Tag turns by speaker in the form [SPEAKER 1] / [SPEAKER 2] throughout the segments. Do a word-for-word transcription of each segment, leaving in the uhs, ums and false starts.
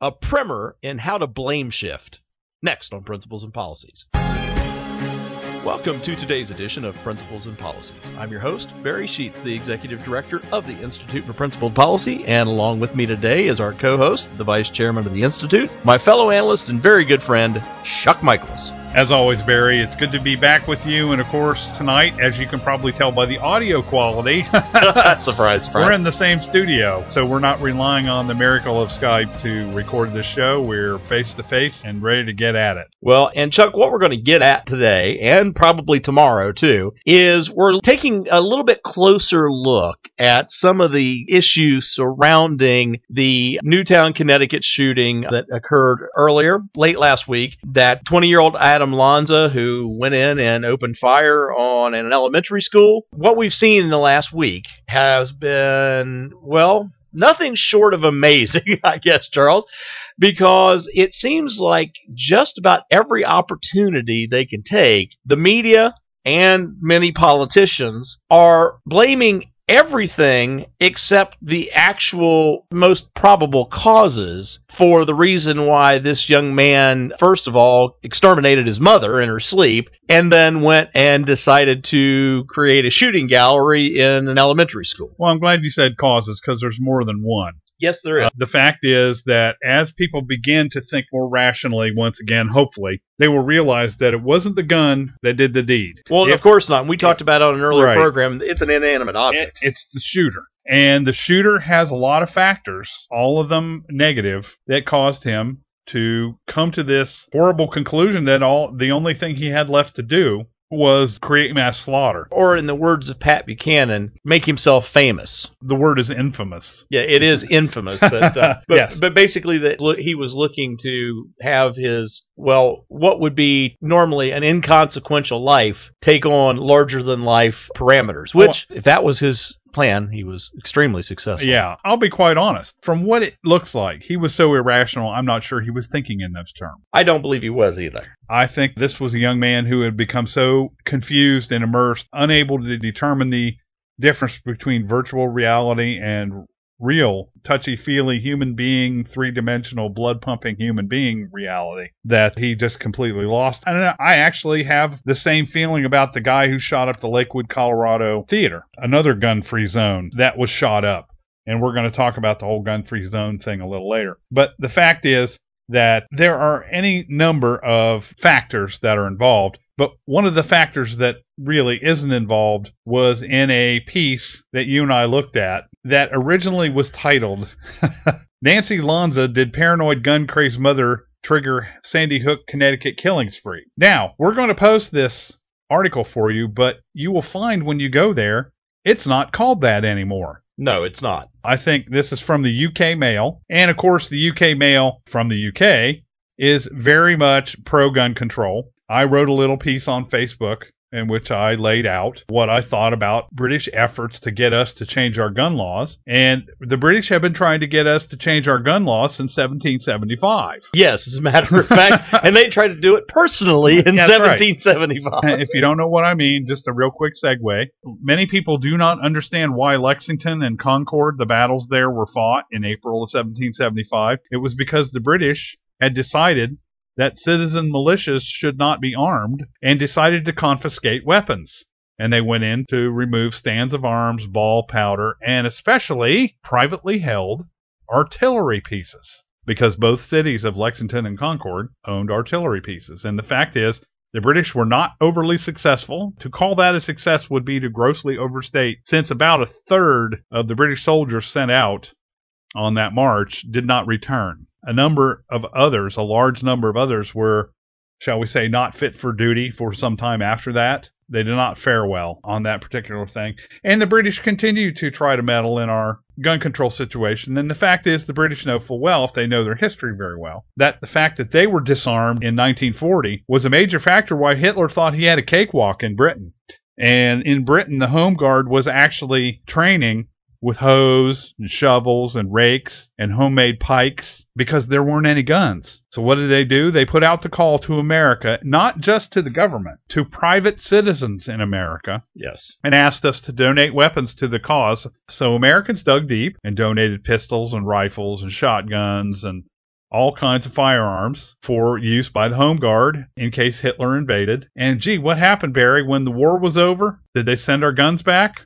[SPEAKER 1] a primer in how to blame shift. Next on Principles and Policies. Welcome to today's edition of Principles and Policies. I'm your host, Barry Sheets, the Executive Director of the Institute for Principled Policy, and along with me today is our co-host, the Vice Chairman of the Institute, my fellow analyst and very good friend, Chuck Michaelis.
[SPEAKER 2] As always, Barry, it's good to be back with you, and of course, tonight, as you can probably tell by the audio quality,
[SPEAKER 1] surprise, surprise.
[SPEAKER 2] We're in the same studio, so we're not relying on the miracle of Skype to record this show. We're face-to-face and ready to get at it.
[SPEAKER 1] Well, and Chuck, what we're going to get at today, and probably tomorrow too, is we're taking a little bit closer look at some of the issues surrounding the Newtown, Connecticut shooting that occurred earlier, late last week, that twenty-year-old Adam Lanza, who went in and opened fire on an elementary school. What we've seen in the last week has been, well, nothing short of amazing, I guess, Charles, because it seems like just about every opportunity they can take, the media and many politicians are blaming everything except the actual most probable causes for the reason why this young man, first of all, exterminated his mother in her sleep, and then went and decided to create a shooting gallery in an elementary school.
[SPEAKER 2] Well, I'm glad you said causes, because there's more than one.
[SPEAKER 1] Yes, there is.
[SPEAKER 2] Uh, the fact is that as people begin to think more rationally, once again, hopefully, they will realize that it wasn't the gun that did the deed.
[SPEAKER 1] Well,
[SPEAKER 2] if,
[SPEAKER 1] of course not. We talked about it on an earlier
[SPEAKER 2] right.
[SPEAKER 1] program. It's an inanimate object.
[SPEAKER 2] It, it's the shooter. And the shooter has a lot of factors, all of them negative, that caused him to come to this horrible conclusion that all the only thing he had left to do was create mass slaughter.
[SPEAKER 1] Or in the words of Pat Buchanan, make himself famous.
[SPEAKER 2] The word is infamous.
[SPEAKER 1] Yeah, it is infamous. But, uh, but,
[SPEAKER 2] yes.
[SPEAKER 1] but basically, that he was looking to have his, well, what would be normally an inconsequential life take on larger-than-life parameters, which, well, if that was his plan, he was extremely successful.
[SPEAKER 2] Yeah, I'll be quite honest. From what it looks like, he was so irrational, I'm not sure he was thinking in those terms.
[SPEAKER 1] I don't believe he was either.
[SPEAKER 2] I think this was a young man who had become so confused and immersed, unable to determine the difference between virtual reality and real, touchy-feely human being, three-dimensional, blood-pumping human being reality, that he just completely lost. And I actually have the same feeling about the guy who shot up the Lakewood, Colorado theater, another gun-free zone that was shot up. And we're going to talk about the whole gun-free zone thing a little later. But the fact is that there are any number of factors that are involved. But one of the factors that really isn't involved was in a piece that you and I looked at that originally was titled, Nancy Lanza Did Paranoid Gun-Crazed Mother Trigger Sandy Hook, Connecticut Killing Spree? Now, we're going to post this article for you, but you will find when you go there, it's not called that anymore.
[SPEAKER 1] No, it's not.
[SPEAKER 2] I think this is from the U K Mail, and of course the U K Mail from the U K is very much pro-gun control. I wrote a little piece on Facebook in which I laid out what I thought about British efforts to get us to change our gun laws. And the British have been trying to get us to change our gun laws since seventeen seventy-five.
[SPEAKER 1] Yes, as a matter of fact. And they tried to do it personally in
[SPEAKER 2] That's
[SPEAKER 1] seventeen seventy-five.
[SPEAKER 2] Right. If you don't know what I mean, just a real quick segue. Many people do not understand why Lexington and Concord, the battles there, were fought in April of seventeen seventy-five. It was because the British had decided that citizen militias should not be armed and decided to confiscate weapons. And they went in to remove stands of arms, ball, powder, and especially privately held artillery pieces, because both cities of Lexington and Concord owned artillery pieces. And the fact is, the British were not overly successful. To call that a success would be to grossly overstate, since about a third of the British soldiers sent out on that march did not return. A number of others, a large number of others, were, shall we say, not fit for duty for some time after that. They did not fare well on that particular thing. And the British continue to try to meddle in our gun control situation. And the fact is, the British know full well, if they know their history very well, that the fact that they were disarmed in nineteen forty was a major factor why Hitler thought he had a cakewalk in Britain. And in Britain, the Home Guard was actually training with hoes and shovels and rakes and homemade pikes because there weren't any guns. So what did they do? They put out the call to America, not just to the government, to private citizens in America.
[SPEAKER 1] Yes.
[SPEAKER 2] And asked us to donate weapons to the cause. So Americans dug deep and donated pistols and rifles and shotguns and all kinds of firearms for use by the Home Guard in case Hitler invaded. And gee, what happened, Barry, when the war was over? Did they send our guns back?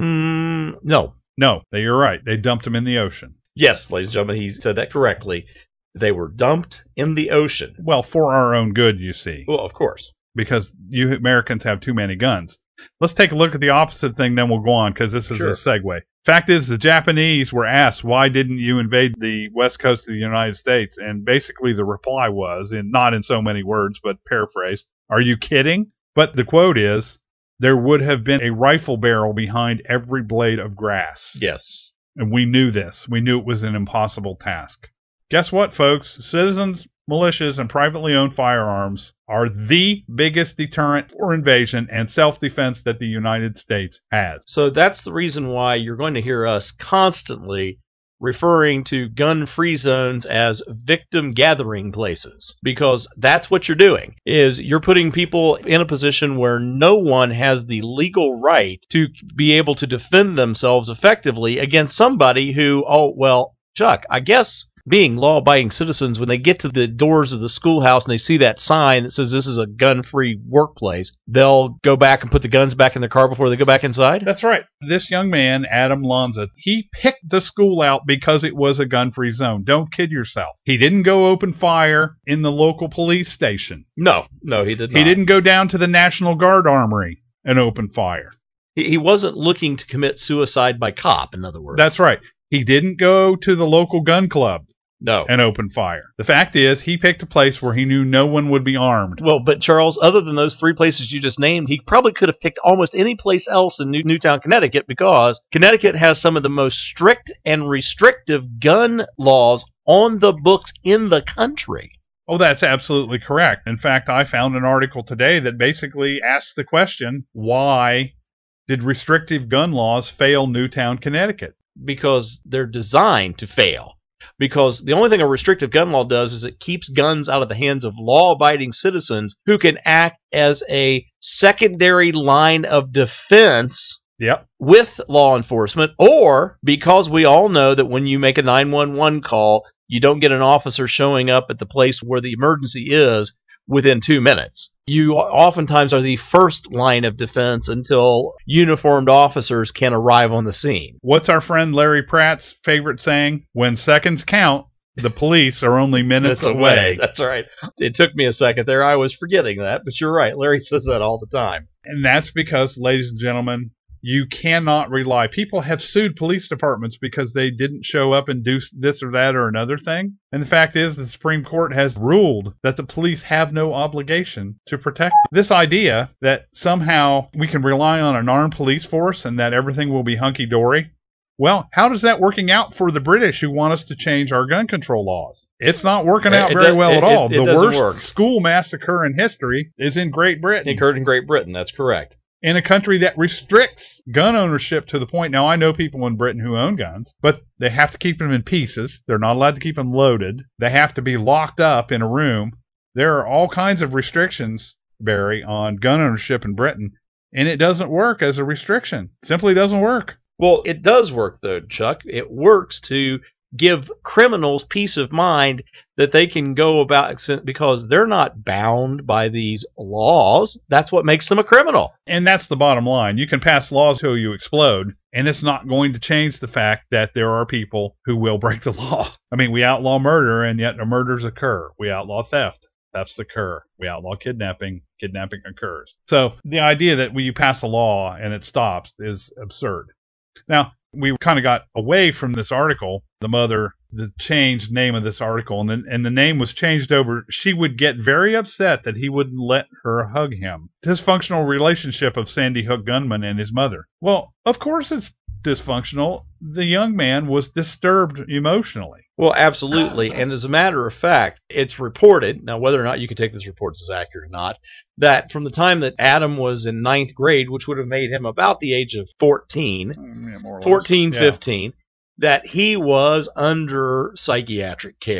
[SPEAKER 1] Mm, no.
[SPEAKER 2] No, you're right. They dumped them in the ocean.
[SPEAKER 1] Yes, ladies and gentlemen, he said that correctly. They were dumped in the ocean.
[SPEAKER 2] Well, for our own good, you see.
[SPEAKER 1] Well, of course.
[SPEAKER 2] Because you Americans have too many guns. Let's take a look at the opposite thing, then we'll go on, because this is
[SPEAKER 1] Sure.
[SPEAKER 2] a segue. Fact is, the Japanese were asked, why didn't you invade the west coast of the United States? And basically the reply was, and not in so many words, but paraphrased, are you kidding? But the quote is, there would have been a rifle barrel behind every blade of grass.
[SPEAKER 1] Yes.
[SPEAKER 2] And we knew this. We knew it was an impossible task. Guess what, folks? Citizens, militias, and privately owned firearms are the biggest deterrent for invasion and self-defense that the United States has.
[SPEAKER 1] So that's the reason why you're going to hear us constantly referring to gun-free zones as victim gathering places, because that's what you're doing, is you're putting people in a position where no one has the legal right to be able to defend themselves effectively against somebody who, oh, well, Chuck, I guess being law-abiding citizens, when they get to the doors of the schoolhouse and they see that sign that says this is a gun-free workplace, they'll go back and put the guns back in their car before they go back inside?
[SPEAKER 2] That's right. This young man, Adam Lanza, he picked the school out because it was a gun-free zone. Don't kid yourself. He didn't go open fire in the local police station.
[SPEAKER 1] No, no, he did not.
[SPEAKER 2] He didn't go down to the National Guard Armory and open fire.
[SPEAKER 1] He, he wasn't looking to commit suicide by cop, in other words.
[SPEAKER 2] That's right. He didn't go to the local gun club.
[SPEAKER 1] No.
[SPEAKER 2] And open fire. The fact is, he picked a place where he knew no one would be armed.
[SPEAKER 1] Well, but Charles, other than those three places you just named, he probably could have picked almost any place else in New- Newtown, Connecticut, because Connecticut has some of the most strict and restrictive gun laws on the books in the country.
[SPEAKER 2] Oh, that's absolutely correct. In fact, I found an article today that basically asks the question, why did restrictive gun laws fail Newtown, Connecticut?
[SPEAKER 1] Because they're designed to fail. Because the only thing a restrictive gun law does is it keeps guns out of the hands of law-abiding citizens who can act as a secondary line of defense
[SPEAKER 2] Yep.
[SPEAKER 1] with law enforcement, or because we all know that when you make a nine one one call, you don't get an officer showing up at the place where the emergency is within two minutes. You oftentimes are the first line of defense until uniformed officers can arrive on the scene.
[SPEAKER 2] What's our friend Larry Pratt's favorite saying? When seconds count, the police are only minutes
[SPEAKER 1] That's
[SPEAKER 2] away.
[SPEAKER 1] away. That's right. It took me a second there. I was forgetting that, but you're right. Larry says that all the time.
[SPEAKER 2] And that's because, ladies and gentlemen, you cannot rely. People have sued police departments because they didn't show up and do this or that or another thing. And the fact is, the Supreme Court has ruled that the police have no obligation to protect. This idea that somehow we can rely on an armed police force and that everything will be hunky-dory, well, how does that working out for the British who want us to change our gun control laws? It's not working out
[SPEAKER 1] It
[SPEAKER 2] very
[SPEAKER 1] does-
[SPEAKER 2] well
[SPEAKER 1] it-
[SPEAKER 2] at all.
[SPEAKER 1] it- it
[SPEAKER 2] the
[SPEAKER 1] doesn't
[SPEAKER 2] worst
[SPEAKER 1] work.
[SPEAKER 2] school massacre in history is in Great Britain.
[SPEAKER 1] It occurred in Great Britain. That's correct.
[SPEAKER 2] In a country that restricts gun ownership to the point, now I know people in Britain who own guns, but they have to keep them in pieces. They're not allowed to keep them loaded. They have to be locked up in a room. There are all kinds of restrictions, Barry, on gun ownership in Britain, and it doesn't work as a restriction. It simply doesn't work.
[SPEAKER 1] Well, it does work, though, Chuck. It works to give criminals peace of mind that they can go about because they're not bound by these laws. That's what makes them a criminal.
[SPEAKER 2] And that's the bottom line. You can pass laws till you explode, and it's not going to change the fact that there are people who will break the law. I mean, we outlaw murder, and yet the murders occur. We outlaw theft. Thefts occur. We outlaw kidnapping. Kidnapping occurs. So the idea that when you pass a law and it stops is absurd. Now, we kind of got away from this article. The mother, the changed name of this article, and the, and the name was changed over. She would get very upset that he wouldn't let her hug him. Dysfunctional relationship of Sandy Hook gunman and his mother. Well, of course it's dysfunctional. The young man was disturbed emotionally.
[SPEAKER 1] Well, absolutely. And as a matter of fact, it's reported, now whether or not you can take this report as accurate or not, that from the time that Adam was in ninth grade, which would have made him about the age of fourteen,
[SPEAKER 2] Yeah, more or less.
[SPEAKER 1] fourteen,
[SPEAKER 2] Yeah.
[SPEAKER 1] fifteen, that he was under psychiatric care.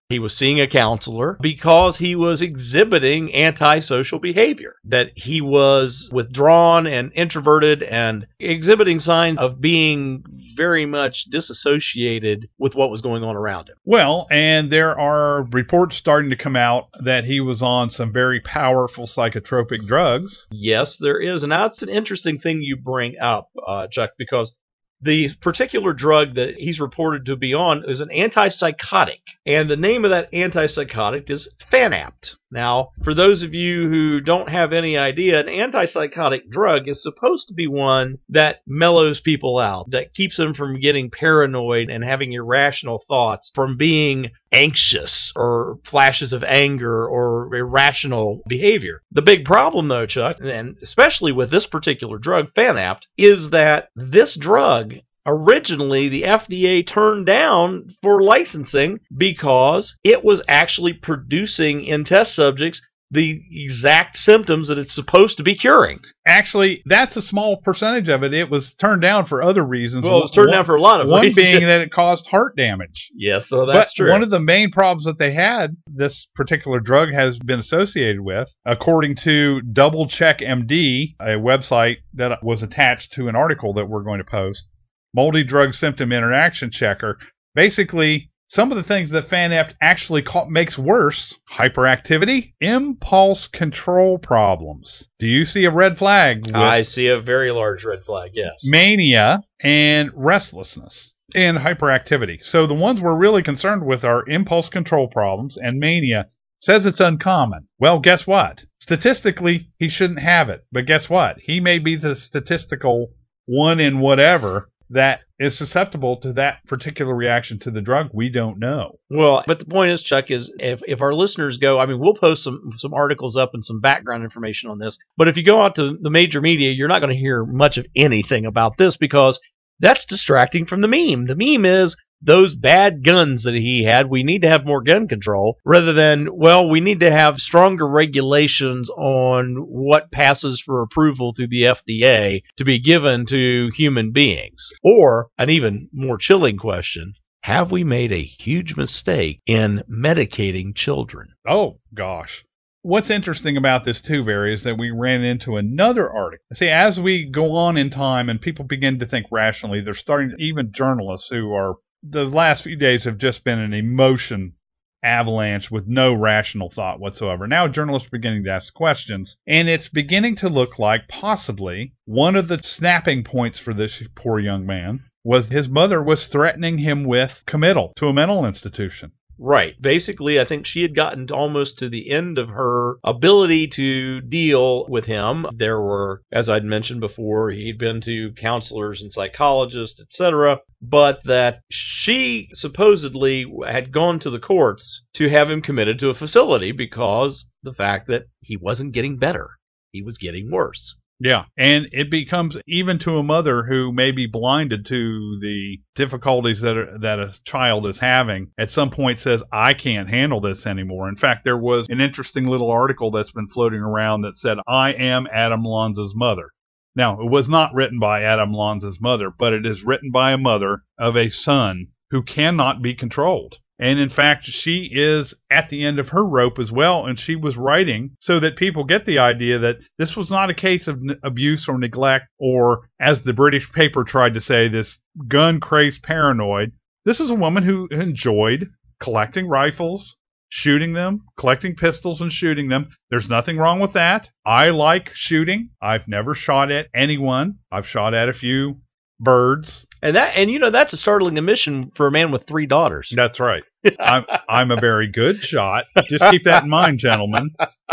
[SPEAKER 1] He was seeing a counselor because he was exhibiting antisocial behavior, that he was withdrawn and introverted and exhibiting signs of being very much disassociated with what was going on around him.
[SPEAKER 2] Well, and there are reports starting to come out that he was on some very powerful psychotropic drugs.
[SPEAKER 1] Yes, there is. And that's an interesting thing you bring up, uh, Chuck, because the particular drug that he's reported to be on is an antipsychotic, and the name of that antipsychotic is Fanapt. Now, for those of you who don't have any idea, an antipsychotic drug is supposed to be one that mellows people out, that keeps them from getting paranoid and having irrational thoughts, from being anxious or flashes of anger or irrational behavior. The big problem, though, Chuck, and especially with this particular drug, Fanapt, is that this drug originally the F D A turned down for licensing because it was actually producing in test subjects the exact symptoms that it's supposed to be curing.
[SPEAKER 2] Actually, that's a small percentage of it. It was turned down for other reasons.
[SPEAKER 1] Well, it was turned
[SPEAKER 2] one,
[SPEAKER 1] down for a lot of
[SPEAKER 2] one
[SPEAKER 1] reasons.
[SPEAKER 2] One being that it caused heart damage.
[SPEAKER 1] Yes, so that's
[SPEAKER 2] but
[SPEAKER 1] true.
[SPEAKER 2] One of the main problems that they had, this particular drug has been associated with, according to Double Check M D, a website that was attached to an article that we're going to post, Multi Drug Symptom Interaction Checker. Basically, some of the things that Fanapt actually ca- makes worse: hyperactivity, impulse control problems. Do you see a red flag? With
[SPEAKER 1] I see a very large red flag, yes.
[SPEAKER 2] Mania and restlessness and hyperactivity. So the ones we're really concerned with are impulse control problems, and mania says it's uncommon. Well, guess what? Statistically, he shouldn't have it. But guess what? He may be the statistical one in whatever that is susceptible to that particular reaction to the drug. We don't know.
[SPEAKER 1] Well, but the point is, Chuck, is if, if our listeners go, I mean, we'll post some, some articles up and some background information on this, but if you go out to the major media, you're not going to hear much of anything about this because that's distracting from the meme. The meme is those bad guns that he had, we need to have more gun control, rather than, well, we need to have stronger regulations on what passes for approval through the F D A to be given to human beings. Or, an even more chilling question, have we made a huge mistake in medicating children?
[SPEAKER 2] Oh, gosh. What's interesting about this, too, Barry, is that we ran into another article. See, as we go on in time and people begin to think rationally, they're starting, even journalists who are, the last few days have just been an emotion avalanche with no rational thought whatsoever. Now journalists are beginning to ask questions, and it's beginning to look like possibly one of the snapping points for this poor young man was his mother was threatening him with committal to a mental institution.
[SPEAKER 1] Right. Basically, I think she had gotten to almost to the end of her ability to deal with him. There were, as I'd mentioned before, he'd been to counselors and psychologists, et cetera, but that she supposedly had gone to the courts to have him committed to a facility because the fact that he wasn't getting better. He was getting worse.
[SPEAKER 2] Yeah, and it becomes, even to a mother who may be blinded to the difficulties that are, that a child is having, at some point says, I can't handle this anymore. In fact, there was an interesting little article that's been floating around that said, I am Adam Lanza's mother. Now, it was not written by Adam Lanza's mother, but it is written by a mother of a son who cannot be controlled. And in fact, she is at the end of her rope as well, and she was writing so that people get the idea that this was not a case of n- abuse or neglect, or, as the British paper tried to say, this gun-crazed paranoid. This is a woman who enjoyed collecting rifles, shooting them, collecting pistols and shooting them. There's nothing wrong with that. I like shooting. I've never shot at anyone. I've shot at a few birds.
[SPEAKER 1] And that, and you know, that's a startling admission for a man with three daughters.
[SPEAKER 2] That's right. I'm, I'm a very good shot. Just keep that in mind, gentlemen.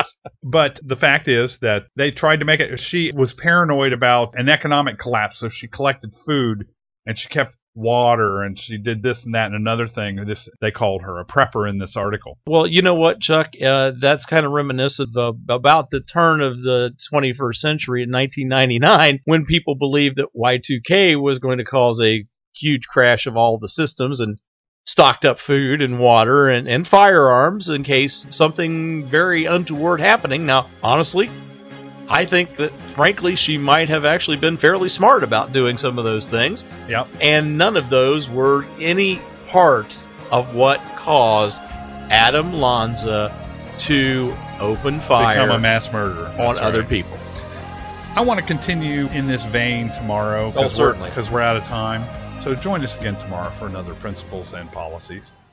[SPEAKER 2] But the fact is that they tried to make it, she was paranoid about an economic collapse, so she collected food and she kept water and she did this and that and another thing. This, they called her a prepper in this article.
[SPEAKER 1] Well, you know what, Chuck? Uh, that's kind of reminiscent of about the turn of the twenty-first century in nineteen ninety-nine, when people believed that Y two K was going to cause a huge crash of all the systems and stocked up food and water and, and firearms in case something very untoward happening. Now, honestly, I think that, frankly, she might have actually been fairly smart about doing some of those things.
[SPEAKER 2] Yep.
[SPEAKER 1] And none of those were any part of what caused Adam Lanza to open fire
[SPEAKER 2] Become a mass murderer.
[SPEAKER 1] on
[SPEAKER 2] That's
[SPEAKER 1] other
[SPEAKER 2] right.
[SPEAKER 1] people.
[SPEAKER 2] I want to continue in this vein tomorrow.
[SPEAKER 1] Oh, certainly.
[SPEAKER 2] Because we're out of time. So join us again tomorrow for another Principles and Policies.